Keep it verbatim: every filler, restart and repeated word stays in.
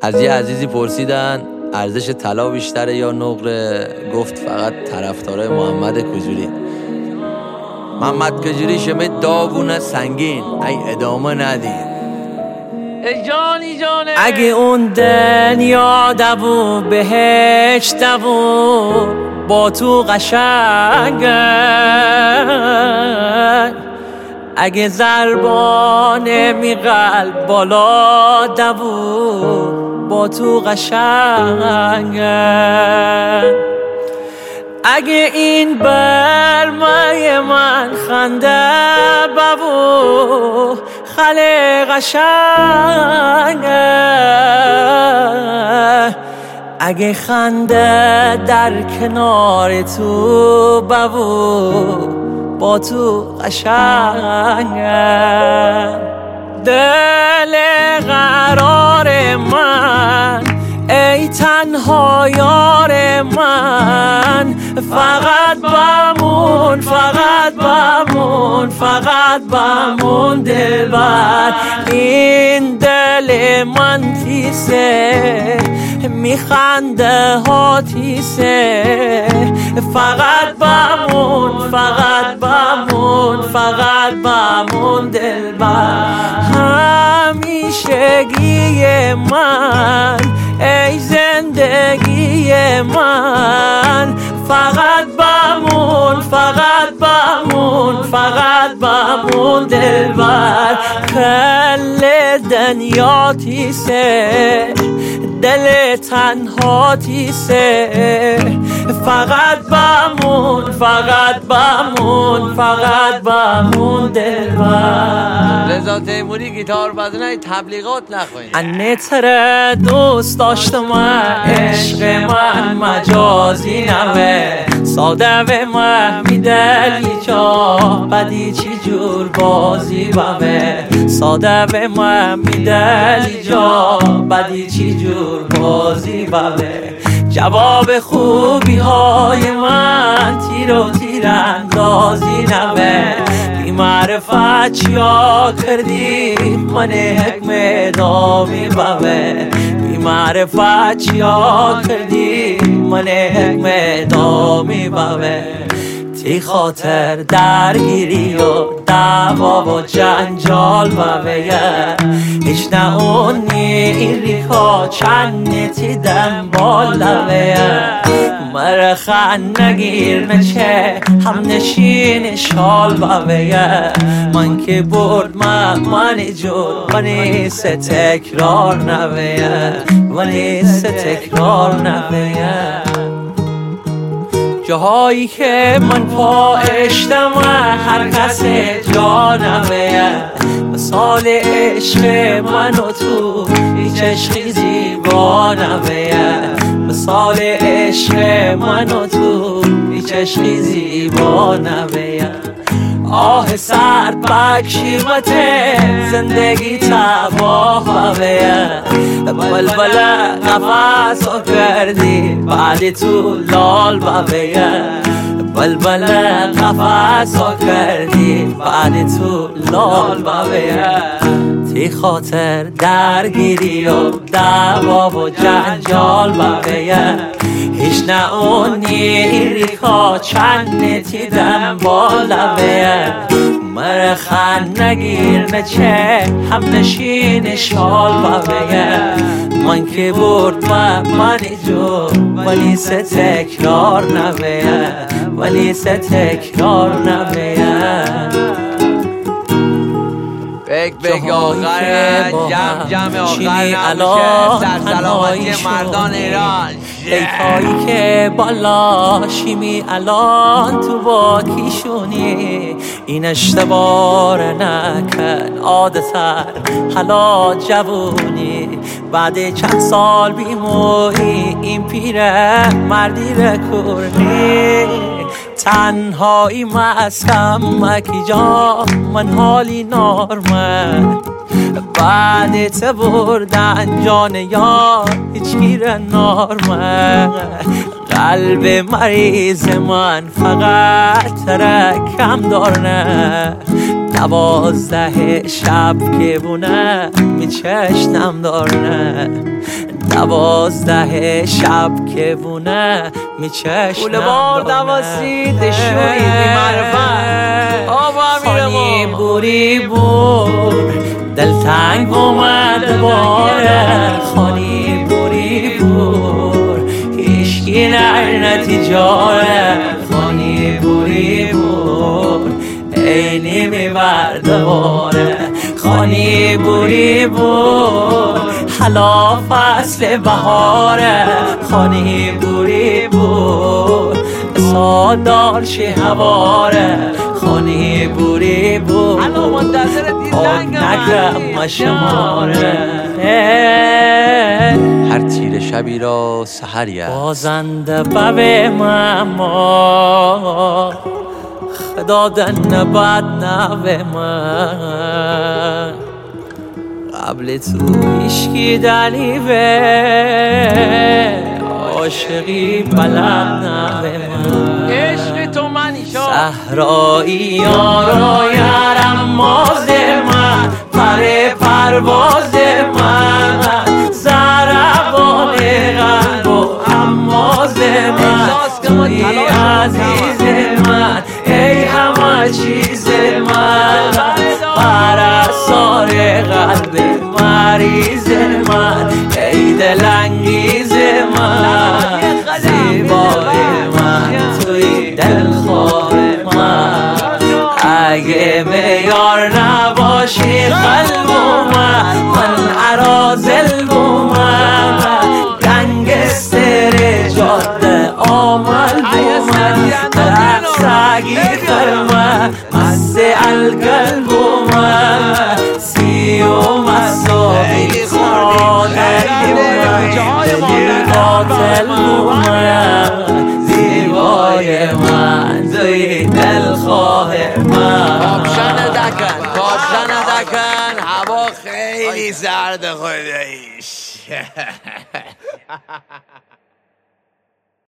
از یه عزیزی پرسیدن ارزش طلا بیشتره یا نقره؟ گفت فقط طرفدارای محمد کجوری. محمد کجوری شمید داغونه سنگین، ای ادامه ندید. جانی جانه اگه اون دنیا دبو بهشت دبو با تو قشنگه، اگه ضربان می قلب بالا دبو با تو قشنگه، اگه این برمای من خنده ببو خله قشنگه، اگه خنده در کنار تو ببو با تو قشنگه، دل قرار من ای تنها یار من، فقط بمون فقط بمون فقط بمون دلبر، این دل من تیسه میخنده ها تیسه، فقط بمون فقط بمون فقط بمون دلبر، همیشگی من ای زندگی من، فقط بمون فقط بمون فقط بمون دلبر، کل دنیا تیسه دل تنها تیسه، فقط بمون فقط بمون فقط بمون دلبر. رضا تیموری گیتار بزنه تبلیغات نخواهیم. انه تره دوست داشتم عشق من مجازی نوه، ساده به من میدلی جا بدی چی جور بازی بوه، ساده به من میدلی جا بدی چی جور بازی بوه، جواب خوبی های من تیر و تیر اندازی نوه، بی معرفت چیا کردی من حکم دامی بوه، بی معرفت چیا کردی من حکم دامی بوه، تی خاطر درگیری و دعوا و جنجال بوه، ایش نه اونی این ریکا چند تی دنبال لوه، مرخن نگیر نچه هم نشین شال بوه، من که برد من منی جود منی سه تکرار نوه، منی سه تکرار نوه، جاهایی که من پا اشتم هر کس جا نوه، مثال عشق من و تو هیچ عشقی زیبا نوه، مثال عشق من و تو هیچ عشقی زیبا نوه، آه سرد بکشیمت زندگی تباه بوه، بلبل قفص و کردی بعد تو لال بوه، بلبل قفص و کردی بعد تو لال بوه، تی خاطر درگیری و دعوا و جنجال بوه، هیچ نه اونی ریکا چند تی دنبال لوه، مرخن نگیر نچه هم نشین شال بوه، من که برد من منی جو ولی سه تکرار نوه، ولی سه تکرار نوه، بگ بگ آخر جمع جمع آخر نموشه سر سلامتی مردان ایران، ایکایی که بالا شیمی الان تو با کیشونی، این اشتبار نکن عادتر حالا جوونی، بعد چند سال بیموری این پیره مردی رکورنی، تنهایی مسکم مکی جا من حالی نارمن، بعد ت بردن جان یار هیچ گیر نارمن، قلب مریض من فقط ترکم دارنه، دوازده شب که بونه میچشنم دارنه دوازده شب که بونه میچشنم پول بار دوازید شوی بی معرفت آبا خانی بوری بور دلتنگ اومد باره خانی بوری بور هیشگی نر نتیجاره خانی بوری بور اینی میبرد باره خانی بوری بور حالا فصل بهاره خانی بوری بور سادار شه هواره خانی بوری بور الان منتظر دیدنگم نگرم مشماره هر تیر شبی را سحری است بازنده ببه ماما خدادن نباد نبه من قبل تو هیشکی دلیبه عاشقی بلد نبه من عشق تو منی شا صحرایی یارا یارم ماز من پر پرواز من زربان قلب و اماز من توی عزیز من ای همه چیز من پرستار قلب مریض من ای دلانگیز من زیبای من توی دلخواه من اگه میار نباشی قلب من من عرازل بومن گنگستر جاده آمل بومن رقصگی قرمه مست القلب بومن سی و مساقی خانگی بومن قاتل بومن زیبای من توی دلخواه من کاپشن دکن کاپشن دکن هوا خیلی سرد خداییش